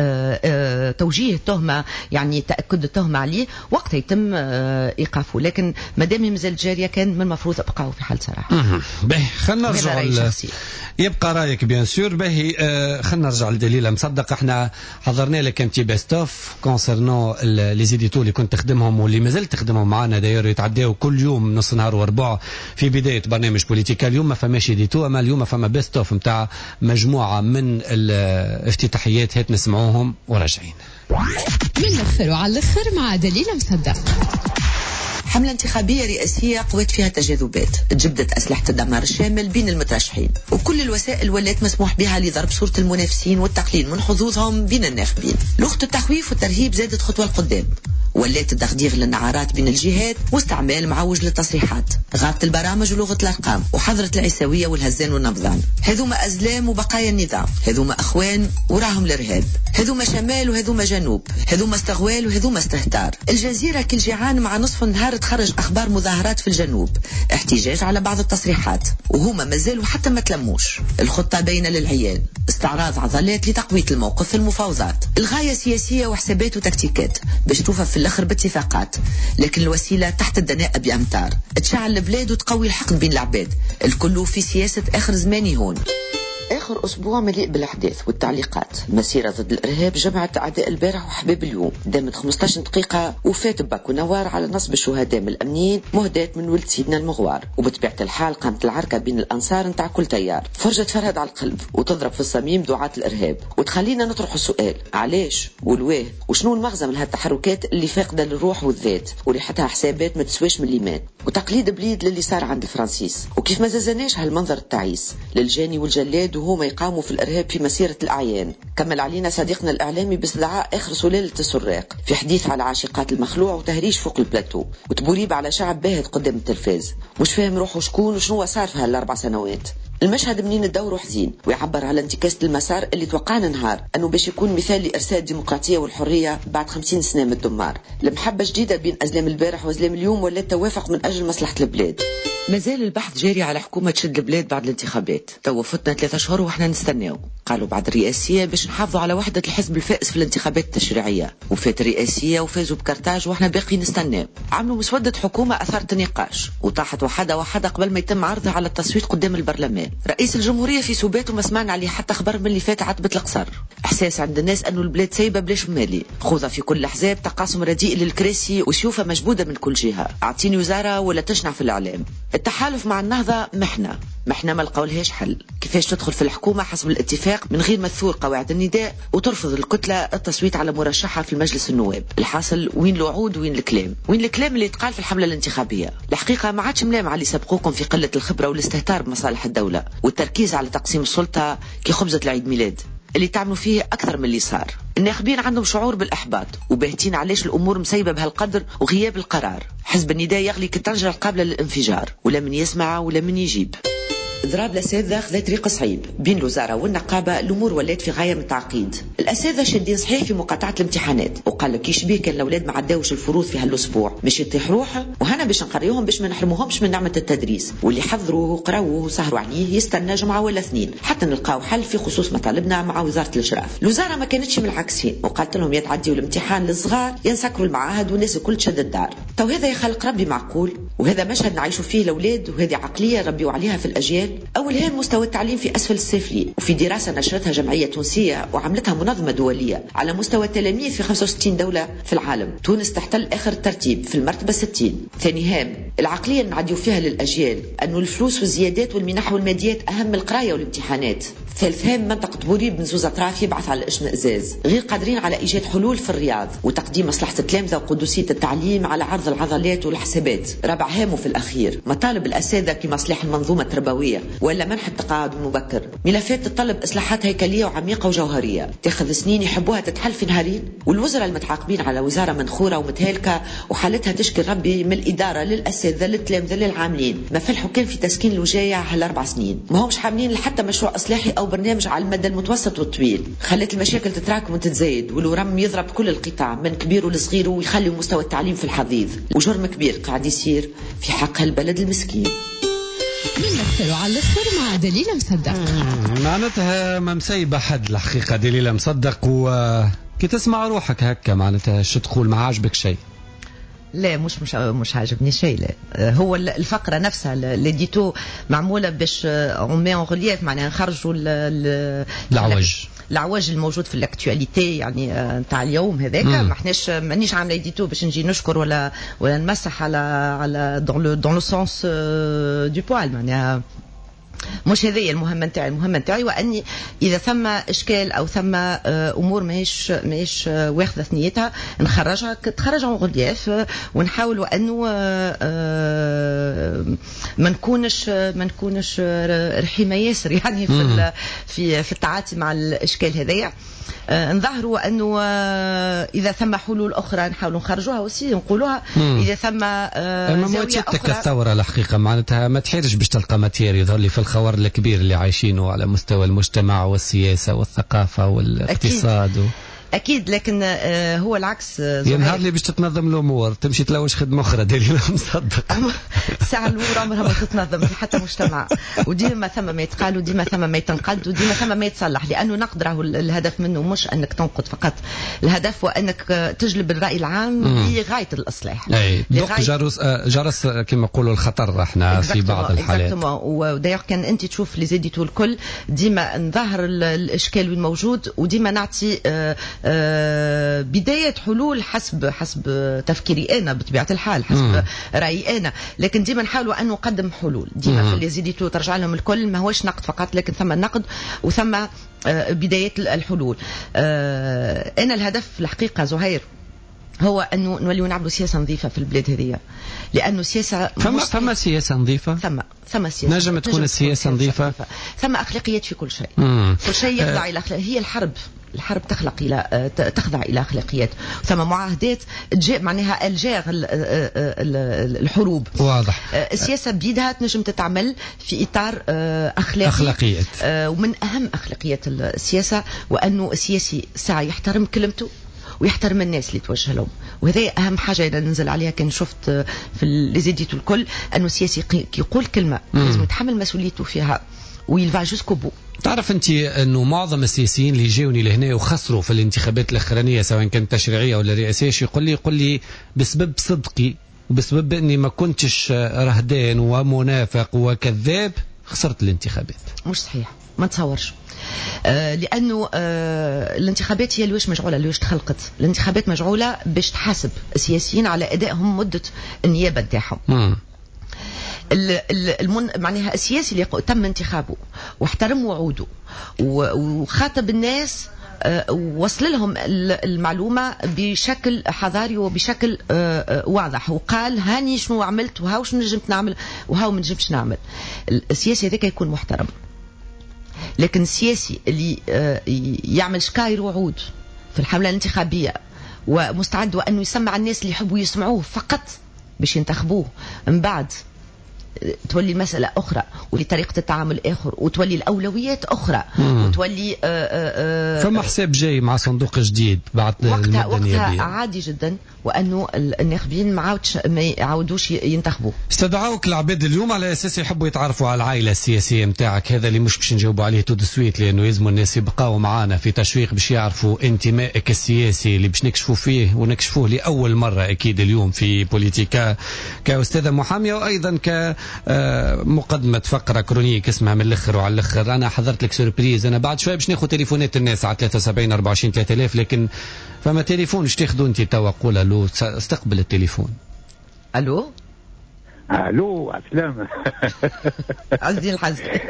إلى توجيه التهمة يعني تأكد التهمة عليه وقت يتم إيقافه. لكن ما دام مازال جارية كان من المفروض إبقائه في حال سراح. به خلينا نرجع ل... يبقى رأيك بيان سور. به خلينا نرجع لدليل مصدق. احنا حضرنا لك انتي بيستوف كونسيرنو لي زيديتو اللي كنت تخدمهم واللي مازلت تخدمهم معنا، داير يتعداو كل يوم نص نهار وربع في بداية برنامج بوليتيكا. اليوم ما فماش ايديتو، اما اليوم فما بيستوف متاع مجموعة من الافتتاحيات، هات نسمعوهم وراجعين. من الاخر وعلى الاخر مع دليل مصدق. حملة انتخابية رئاسية قوت فيها تجاذبات، تجبدت أسلحة الدمار الشامل بين المترشحين، وكل الوسائل ولات مسموح بها لضرب صورة المنافسين والتقليل من حظوظهم بين الناخبين. لغة التخويف والترهيب زادت خطوة القدام، ولات التخدير للنعارات بين الجهات واستعمال معوج للتصريحات، غابة البرامج ولغة الأرقام وحضرة العيساوية والهزان والنبضان. هذوما أزلام وبقايا النظام، هذوما أخوان وراهم الإرهاب، هذوما شمال وهذوما جنوب، هذوما استغوال وهذوما استهتار. الجزيرة كل جيعان مع نصف النهار تخرج أخبار مظاهرات في الجنوب، احتجاج على بعض التصريحات وهما مازالوا حتى ما تلموش. الخطة باينة للعيان، استعراض عضلات لتقوية الموقف في المفاوضات، الغاية سياسية وحسابات وتكتيكات باش توفى في الآخر باتفاقات، لكن الوسيلة تحت الدناء بأمتار تشعل البلاد وتقوي الحقد بين العباد، الكل في سياسة آخر زماني هون. آخر أسبوع مليء بالأحداث والتعليقات. مسيرة ضد الإرهاب جمعت أعداء البارح وحباب اليوم، دامت خمسة عشر دقيقة وفات باكو نوار على نصب الشهداء من الأمنيين مهداة من ولد سيدنا المغوار. وبطبيعة الحال قامت العركة بين الأنصار نتاع كل تيار، فرجة فرهد على القلب وتضرب في الصميم دعاة الإرهاب، وتخلينا نطرح السؤال علاش والواه وشنو المغزى من هالتحركات اللي فاقدة للروح والذات وريحتها حسابات ما تسواش من الإيمان، وتقليد بليد للي صار عند الفرنسيس. وكيف ما زازناش هالمنظر التعيس للجاني والجلاد وهما يقاموا في الإرهاب في مسيرة الأعيان. كمل علينا صديقنا الإعلامي باستدعاء آخر سلالة السراق في حديث على عاشقات المخلوع وتهريش فوق البلاتو وتبوريب على شعب باهت قدام التلفاز مش فاهم روحه شكون وشنو صار في هالأربع سنوات. المشهد منين الدور حزين ويعبر على انتكاسة المسار اللي توقعنا نهار أنه باش يكون مثال لإرساء الديمقراطية والحرية بعد خمسين سنة من الدمار. المحبة جديدة بين أزلام البارح وأزلام اليوم ولا التوافق من أجل مصلحة البلاد. مازال البحث جاري على حكومة تشد البلاد بعد الانتخابات. توفتنا ثلاثة شهور وإحنا نستناو. قالوا بعد الرئاسية باش نحافظوا على وحدة الحزب الفائز في الانتخابات التشريعية، وفات الرئاسية وفازوا بكرتاج وإحنا باقي نستناو. عملوا مسودة حكومة أثارت النقاش وطاحت وحدة وحدة قبل ما يتم عرضها على التصويت قدام البرلمان. رئيس الجمهورية في سبات وما سمعنا عليه حتى خبر من اللي فات عتبة القصر. إحساس عند الناس أنه البلاد سايبة بلاش مالي، خوضة في كل الأحزاب، تقاسم رديء للكراسي وسيوفة مجبودة من كل جهة، أعطيني وزارة ولا تشنع في الإعلام. التحالف مع النهضة محنة محنة ما لقاولهاش حل. كيفاش تدخل في الحكومة حسب الاتفاق من غير ما تثور قواعد النداء وترفض الكتلة التصويت على مرشحها في المجلس النواب؟ الحاصل وين الوعود وين الكلام؟ وين الكلام اللي يتقال في الحملة الانتخابية؟ الحقيقة ما عادش ملام على اللي سبقوكم في قلة الخبرة والاستهتار بمصالح الدولة والتركيز على تقسيم السلطة كي خبزة العيد ميلاد اللي تعملوا فيه أكثر من اللي صار. الناخبين عندهم شعور بالإحباط وباهتين علاش الأمور مسيبة بهالقدر وغياب القرار. حزب النداء يغلي كالطنجرة القابلة للانفجار، ولا من يسمع ولا من يجيب. ضراب الأساتذة خذ طريق صعيب بين الوزارة والنقابة. الأمور ولات في غاية من التعقيد. الأساتذة شادين صحيح في مقاطعة الامتحانات وقال لك كيش بيه كان الأولاد ما عداوش الفروض في هالأسبوع مش يطيح روحه وهنا باش نقريوهم باش ما نحرموهمش من نعمة التدريس، واللي حضروه وقراوه وسهروا عليه يستنى جمعة ولا اثنين حتى نلقاو حل في خصوص مطالبنا مع وزارة الإشراف. الوزارة ما كانتش من العكسين وقالت لهم يتعديوا الامتحان للصغار ينسكروا المعاهد والناس الكل تشد الدار. تو هذا يخلق ربي معقول؟ وهذا مشهد نعيشوا فيه الأولاد وهذه عقلية ربيوا عليها في الأجيال. أول هام مستوى التعليم في أسفل السافلين، وفي دراسة نشرتها جمعية تونسية وعملتها منظمة دولية على مستوى التلاميذ في خمسة وستين دولة في العالم، تونس تحتل آخر الترتيب في المرتبة ستين. ثاني هام العقلية اللي نعديو فيها للأجيال أنه الفلوس والزيادات والمنح والماديات أهم من القراية والامتحانات. ثالث هام منطقة بوريب من زوز أطراف يبعث على الاشمئزاز، غير قادرين على إيجاد حلول في الرياض وتقديم مصلحة التلامذة وقدسية التعليم على عرض العضلات والحسابات. رابع هام وفي الأخير مطالب الأساتذة كمصلحة المنظومة التربوية ولا منح التقاعد المبكر. ملفات تطلب إصلاحات هيكلية وعميقة وجوهرية تاخذ سنين يحبوها تتحل في نهارين. والوزراء المتعاقبين على وزارة منخورة ومتهالكة وحالتها تشكي ربي من الإدارة للأساتذة للتلامذة للعاملين ما فلحوا كان في تسكين الوجايع هالأربع سنين، ما همش حاملين لحتى مشروع إصلاحي أو برنامج على المدى المتوسط والطويل. خلت المشاكل تتراكم وتتزايد والورم يضرب كل القطاع من كبير ولصغير ويخلي مستوى التعليم في الحضيض، وجرم كبير قاعد يصير في حق هالبلد المسكين. من الأخر على الأخر مع دليل مصدق. معناتها ما مسيبة حد الحقيقة دليل مصدق، وكي تسمع روحك هكا معناتها شو تقول؟ ما عاجبك شيء؟ لا مش مش مش عاجبني شيء. لا هو الفقره نفسها اللي ديتو معموله باش اون مي اون ريليف معناها نخرجوا العوج العواج الموجود في الاكtualité يعني نتاع اليوم هذاك. ما احناش مانيش عامله ديتو باش نجي نشكر ولا ولا نمسح على على دون لو دون لو سونس دو بوال، معناها مش هذه المهمة نتاعي. المهمة نتاعي وأني إذا ثم إشكال أو ثم أمور ماهيش ماهيش واخذة ثنيتها نخرجها تخرجها غلياف ونحاول أنه ما نكونش ما نكونش رحيمة ياسر يعني في في في التعاطي مع الإشكال هذايا. نظهروا أنه إذا ثم حلول أخرى نحاولوا نخرجوها وسي نقولوها. إذا ثم زاوية أخرى الثورة الحقيقة معناتها ما تحيرش باش تلقى ماتيري يظهر لي في الخور الكبير اللي عايشينه على مستوى المجتمع والسياسة والثقافة والاقتصاد أكيد. و... أكيد لكن هو العكس. ينهار لي باش تتنظم الأمور تمشي تلوش خدمة أخرى دليل مصدق. ساعة الأمور عمرها ما تتنظم في حتى مجتمع، وديما ثم ما يتقال وديما ثم ما يتنقد وديما ثم ما يتصلح، لأنه نقدره الهدف منه مش أنك تنقد فقط، الهدف هو أنك تجلب الرأي العام لغاية الإصلاح. أي دق جرس جرس كما يقولوا الخطر احنا في بعض الحالات. وداير كان أنت تشوف لي زيديتو الكل ديما نظهر الإشكال وين موجود وديما نعطي آه بداية حلول حسب حسب تفكيري أنا بطبيعة الحال حسب مم. رأيي أنا، لكن ديما نحاولوا أن نقدم حلول ديما مم. في اللي زيديتو ترجع لهم الكل ما هوش نقد فقط لكن ثم النقد وثم آه بداية الحلول. آه أنا الهدف الحقيقة زهير هو أنه نوليو نعملوا سياسة نظيفة في البلاد هذه، لأنه سياسة ثم ثم سياسة نظيفة ثم ثم سياسة نجم تكون السياسة نظيفة، ثم أخلاقيات في كل شيء. مم. كل شيء يخضع إلى أخلاق. هي الحرب الحرب تخلق إلى تخضع إلى أخلاقيات، ثم معاهدات تجي معناها الجاغ الحروب. واضح. السياسة بيدها تنجم تتعمل في إطار أخلاقي أخلاقيات، ومن أهم أخلاقيات السياسة وأنه السياسي ساعة يحترم كلمته ويحترم الناس اللي توجه لهم، وهذا أهم حاجة إذا ننزل عليها. كان شفت في اللي زيديتو الكل أنه السياسي يقول كلمة لازم يتحمل مسؤوليته فيها ويلفا جوسكو بو. تعرف أنت أنه معظم السياسيين اللي جاوني لهنا وخسروا في الانتخابات الأخرانية سواء كانت تشريعية ولا رئاسية يقول لي يقول لي بسبب صدقي وبسبب أني ما كنتش رهدان ومنافق وكذاب خسرت الانتخابات. مش صحيح، ما تصورش. آه لأنه آه الانتخابات هي لويش مجعولة لويش تخلقت. الانتخابات مجعولة باش تحاسب السياسيين على أدائهم مدة النيابة نتاعهم. المن... معناها السياسي اللي تم انتخابه واحترم وعوده وخاطب الناس، وصل لهم المعلومة بشكل حضاري وبشكل واضح، وقال هاني شنو عملت وهاو شنو نجمت نعمل وهاو ما نجمتش نعمل. السياسي هذاك يكون محترم. لكن السياسي اللي يعمل شكاير وعود في الحملة الانتخابية ومستعد وأنه يسمع الناس اللي يحبوا يسمعوه فقط باش ينتخبوه، من بعد تولي المسألة أخرى ولطريقة التعامل آخر وتولي الأولويات أخرى مم. وتولي آآ آآ فما حساب جاي مع صندوق جديد بعد وقتها, وقتها عادي جدا وأنه الناخبين ما يعاودوش ينتخبوا. استدعوك العباد اليوم على أساس يحبوا يتعرفوا على العائلة السياسية متاعك، هذا اللي مش باش نجاوبوا عليه تو دسويت لأنه يلزموا الناس يبقاو معانا في تشويق باش يعرفوا انتمائك السياسي اللي باش نكشفوا فيه ونكشفوه لأول مرة أكيد اليوم في بوليتيكا كأستاذة محامية، وأيضا ك مقدمة فقرة كرونيك اسمها من الاخر وعلى الاخر. انا حضرت لك سوربريز، انا بعد شوي باش ناخذ تليفونات الناس على ثلاثة وسبعين أربعة وعشرين ثلاثة آلاف، لكن فما تليفون ايش تاخذوا انت توا؟ قول الو، استقبل التليفون. الو الو السلام. عز الدين الحزقي.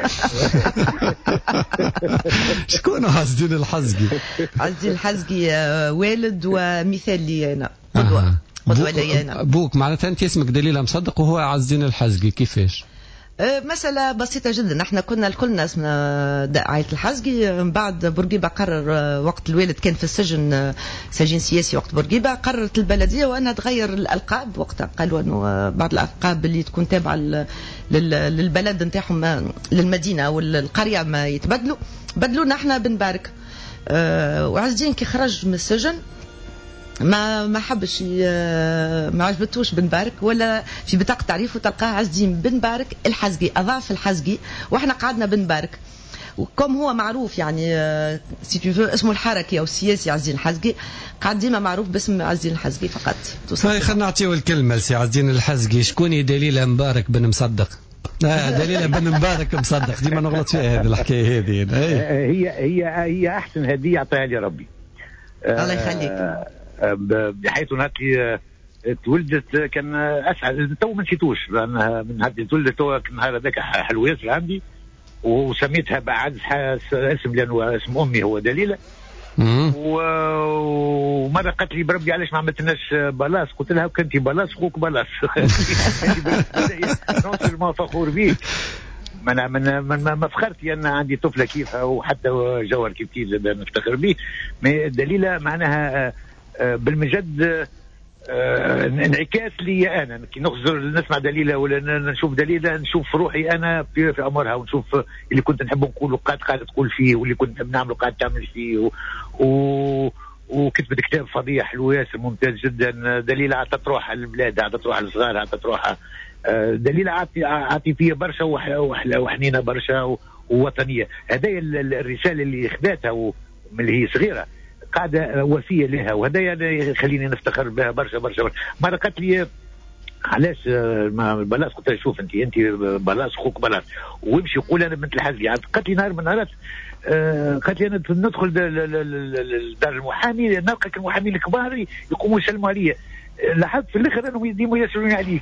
شكون عز الدين الحزقي؟ عز الدين الحزقي والد ومثال لي انا، قدوة بوك, بوك معناتها انت اسمك دليلة مصدق وهو عز الدين الحزقي، كيفاش؟ أه مسألة بسيطة جدا، احنا كنا الكلنا اسمنا عائلة الحزقي. من بعد بورقيبة قرر وقت الوالد كان في السجن سجين سياسي وقت بورقيبة، قررت البلدية وأنها تغير الألقاب. وقتها قالوا أنه بعض الألقاب اللي تكون تابعة للبلد نتاعهم للمدينة والقرية ما يتبدلوا، بدلونا احنا بن بارك. أه وعز الدين كي خرج من السجن ما ما حبش ما عجبتوش بن بارك، ولا في بطاقة تعريفه تلقاه عز الدين بن بارك الحزقي، أضاف الحزقي واحنا قعدنا بن بارك. وكم هو معروف يعني سي تو اسمه الحركي أو السياسي عز الدين الحزقي، قاعد ديما معروف باسم عز الدين الحزقي فقط. طيب خلينا نعطيه الكلمة لسي عز الدين الحزقي. شكون دليلة مبارك بن مصدق؟ آه دليلة بن مبارك مصدق، ديما نغلط فيها هذه الحكاية هذه. هي هي هي أحسن هدية أعطيها لي ربي. الله يخليك. بحيث انها تولدت كان اسعد تو ما نسيتوش لانها من هذه تولدت تو النهار هذاك حلو ياسر عندي، وسميتها بعد اسم لانه اسم امي هو دليله. ومره قالت لي بربي علاش ما عملتناش بلاص؟ قلت لها كنتي بلاص خوك بلاص. نوصل ما فخور بيه. ما من ما ما فخرتي ان عندي طفله كيفها وحتى جوهر كيف كيف نفتخر به. دليله معناها بالمجد انعكاس لي انا كي نخزر نسمع دليله ولا نشوف دليله، نشوف روحي انا في, في امرها، ونشوف اللي كنت نحب نقوله قاعد قاعد تقول فيه، واللي كنت نحب نعمله قاعد تعمل فيه. و... و... وكتبت كتاب فظيع حلو ياسر ممتاز جدا. دليله عطت روحها للبلاد، عطت روحها للصغار، عطت روحها. دليله عاطي عاطي فيها برشا وحنينه برشا ووطنيه. هذايا الرساله اللي خذاتها من اللي هي صغيره قاعدة وفية لها، وهذا يخليني نفتخر بها برشا برشا برشا. مرة قالت لي علاش بلاص؟ قلت لها شوف انت انت بلاص خوك بلاص، وامشي قول انا بنت الحزقي. قالت لي نهار من النهارات قالت لي انا ندخل دار المحامي نلقى المحامين الكبار يقوموا يسلموا عليا، لاحظت في الاخر انهم ديما يسالون عليك.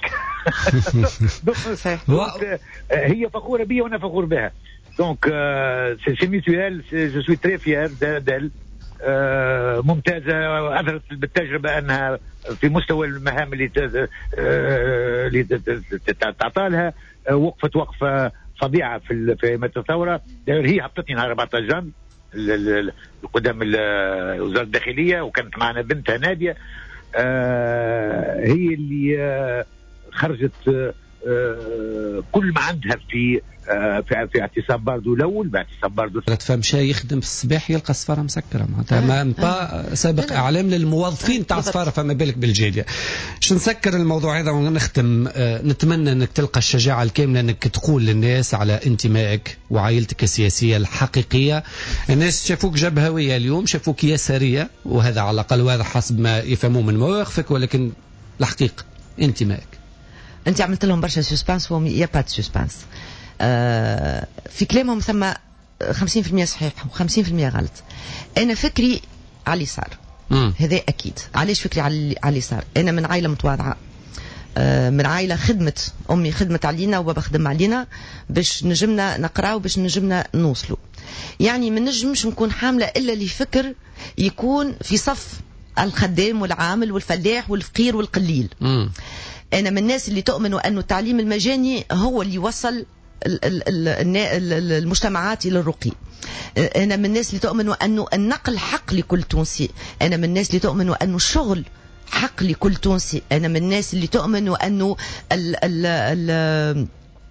هي فخوره بي وانا فخور بها. دونك سي ميتويال، جو سوي تري فيير دال. آه ممتازة، أثرت بالتجربة أنها في مستوى المهام اللي اللي تعطى لها وقفت وقفة فظيعة في في الثورة. هي هبطتني نهار أربعة عشر جان قدام وزارة الداخلية، وكانت معنا بنتها نادية. آه هي اللي آه خرجت آه كل ما عندها في في في اعتصام باردو الاول، باعتصام باردو تفهم شيء يخدم في الصباح يلقى السفاره مسكره معناتها ما آه. سابق اعلام للموظفين تاع السفاره، فما بالك بالجاليه. باش نسكر الموضوع هذا ونختم. آه نتمنى انك تلقى الشجاعه الكامله انك تقول للناس على انتمائك وعائلتك السياسيه الحقيقيه. الناس شافوك جبهويه اليوم، شافوك يساريه، وهذا على الاقل واضح حسب ما يفهموا من مواقفك، ولكن الحقيقه انتمائك. انت عملت لهم برشا سسبانس وهم يا با سسبانس. آه في كلامهم ثم خمسين بالمئة صحيح وخمسين بالمئة غلط. أنا فكري على اليسار، هذا أكيد. علاش فكري على اليسار؟ أنا من عائلة متواضعة. من عائلة خدمت أمي خدمت علينا وبابا خدم علينا باش نجمنا نقرأ وباش نجمنا نوصلوا. يعني من نجمش نكون حاملة إلا لفكر يكون في صف الخدام والعامل والفلاح والفقير والقليل. م. أنا من الناس اللي تؤمن أنه التعليم المجاني هو اللي يوصل المجتمعات إلى الرقي. أنا من الناس اللي تؤمن أنه النقل حق لكل تونسي. أنا من الناس اللي تؤمن أنه الشغل حق لكل تونسي. أنا من الناس اللي تؤمن أنه ال ال ال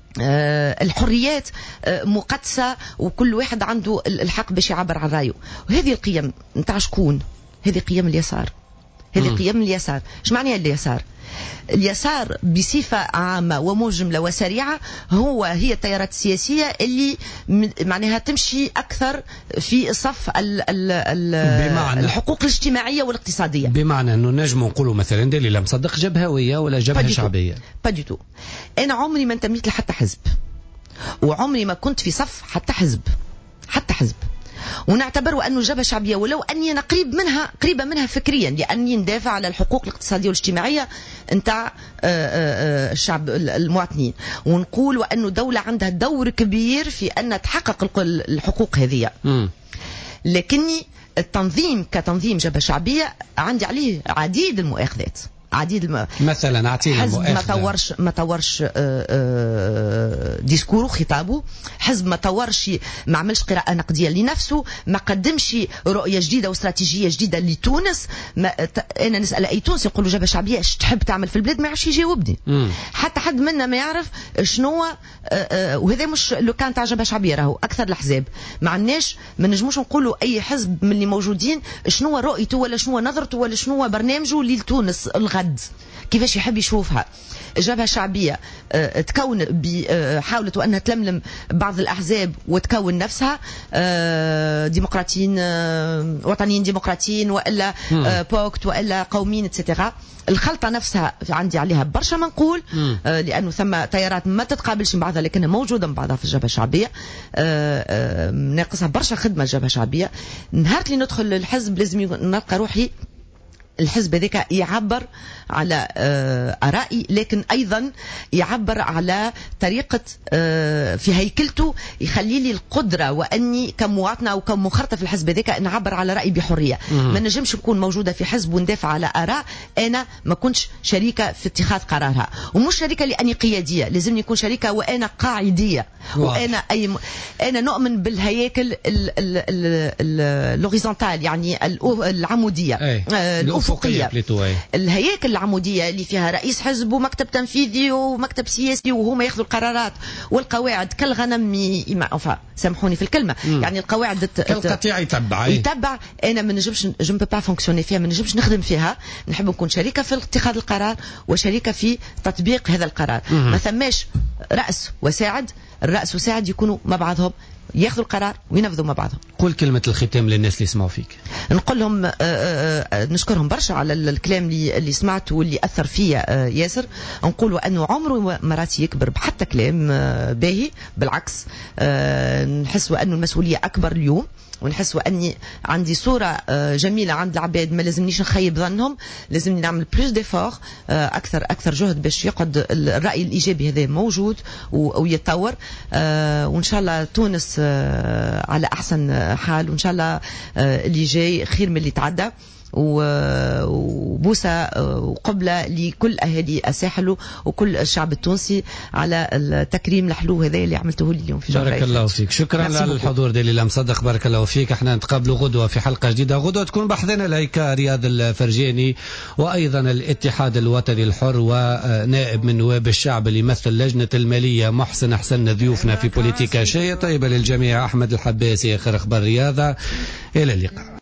الحريات مقدسة وكل واحد عنده الحق باش يعبر عن رأيه. وهذه القيم نتاع شكون؟ هذه قيم اليسار. هذه قيم اليسار. ايش معنى اليسار؟ اليسار بصفة عامة ومجملة وسريعة هو هي التيارات السياسية اللي معناها تمشي أكثر في صف ال ال ال الحقوق الاجتماعية والاقتصادية. بمعنى أنه نجم نقولوا مثلا دليل مصدق جبهة هوية ولا جبهة شعبية؟ بديتو. أنا عمري ما انتميت لحتى حزب وعمري ما كنت في صف حتى حزب حتى حزب ونعتبر أنه الجبهة الشعبية ولو أني أنا قريب منها قريبة منها فكريا لأني ندافع على الحقوق الاقتصادية والاجتماعية نتاع الشعب المواطنين ونقول وأنه دولة عندها دور كبير في أن تحقق الحقوق هذه. لكني التنظيم كتنظيم جبهة شعبية عندي عليه عديد المؤاخذات. عديد الم... مثلا اعطينا حزب ما طورش ما طورش ديسكورو خطابه. حزب ما طورش ما عملش قراءة نقدية لنفسه. ما قدمش رؤية جديدة واستراتيجية جديدة لتونس. ما... انا نسأل اي تونسي يقول له جبهة شعبية ايش تحب تعمل في البلاد ما يعرفش يجاوبني. م. حتى حد منا ما يعرف شنو. وهذا مش لو كان تاع جبهة شعبية راهو اكثر الاحزاب ما عندناش ما نجموش نقولوا اي حزب من اللي موجودين شنو رؤيته ولا شنو نظرته ولا شنو برنامجه لتونس الغد كيفاش يحب يشوفها. الجبهة الشعبية اه تكون اه حاولت أنها تلملم بعض الأحزاب وتكون نفسها اه ديمقراطيين اه وطنيين ديمقراطيين وإلا اه بوكت وإلا قومين اتسيتيرا. الخلطة نفسها عندي عليها برشا ما نقول اه لأنه ثم تيارات ما تتقابلش من بعضها لكنها موجودة من بعضها في الجبهة الشعبية. اه اه ناقصها برشا خدمة الجبهة الشعبية. نهار اللي ندخل الحزب لازم نلقى روحي الحزب هذاك يعبر على آرائي لكن أيضا يعبر على طريقة في هيكلته يخلي لي القدرة وأني كمواطنة أو كمخرطة في الحزب هذاك نعبر على رأيي بحرية. ما نجمش نكون موجودة في حزب وندافع على آراء أنا ما كنتش شريكة في اتخاذ قرارها ومش شريكة لأني قيادية. لازم يكون شريكة وأنا قاعدية وأنا أي م... أنا نؤمن بالهياكل اللوغيزونتال يعني العمودية الأفقية. الهياكل العمودية اللي فيها رئيس حزب ومكتب تنفيذي ومكتب سياسي وهما ياخذوا القرارات والقواعد كالغنم ي... سامحوني في الكلمة. م. يعني القواعد القطيع يتبع يتبع. أنا ما نجمش جو مبو با فونكسيوني فيها ما نجمش نخدم فيها. نحب نكون شريكة في اتخاذ القرار وشريكة في تطبيق هذا القرار. م. ما ثماش رأس وساعد. الرأس وساعد يكونوا مع بعضهم ياخذوا القرار وينفذوا مع بعضهم. قول كلمة الختام للناس اللي يسمعوا فيك. نقول لهم آآ آآ نشكرهم برشا على الكلام اللي, اللي سمعته واللي أثر فيا ياسر. نقولوا أنه عمره مراتي يكبر بحتى كلام باهي بالعكس. نحسوا أنه المسؤولية أكبر اليوم ونحس وأني عندي صورة جميلة عند العباد ما لازمنيش نخيب ظنهم. لازمني نعمل بلوس ديفور أكثر أكثر جهد باش يقعد الرأي الإيجابي هذا موجود ويتطور. وإن شاء الله تونس على أحسن حال وإن شاء الله اللي جاي خير من اللي تعدى. وبوسة وقبلة لكل أهالي الساحل وكل الشعب التونسي على التكريم الحلو هذا اللي عملته لي اليوم في جرة. بارك الله فيك. شكرا على الحضور دليل مصدق. بارك الله فيك. احنا نتقابلوا غدوة في حلقة جديدة. غدوة تكون بحثنا لك رياض الفرجاني وأيضا الاتحاد الوطني الحر ونائب من نواب الشعب اللي يمثل لجنة المالية محسن حسن ضيوفنا في بوليتيكا شيء. طيبة للجميع. أحمد الحباسي آخر أخبار الرياضة. إلى اللقاء.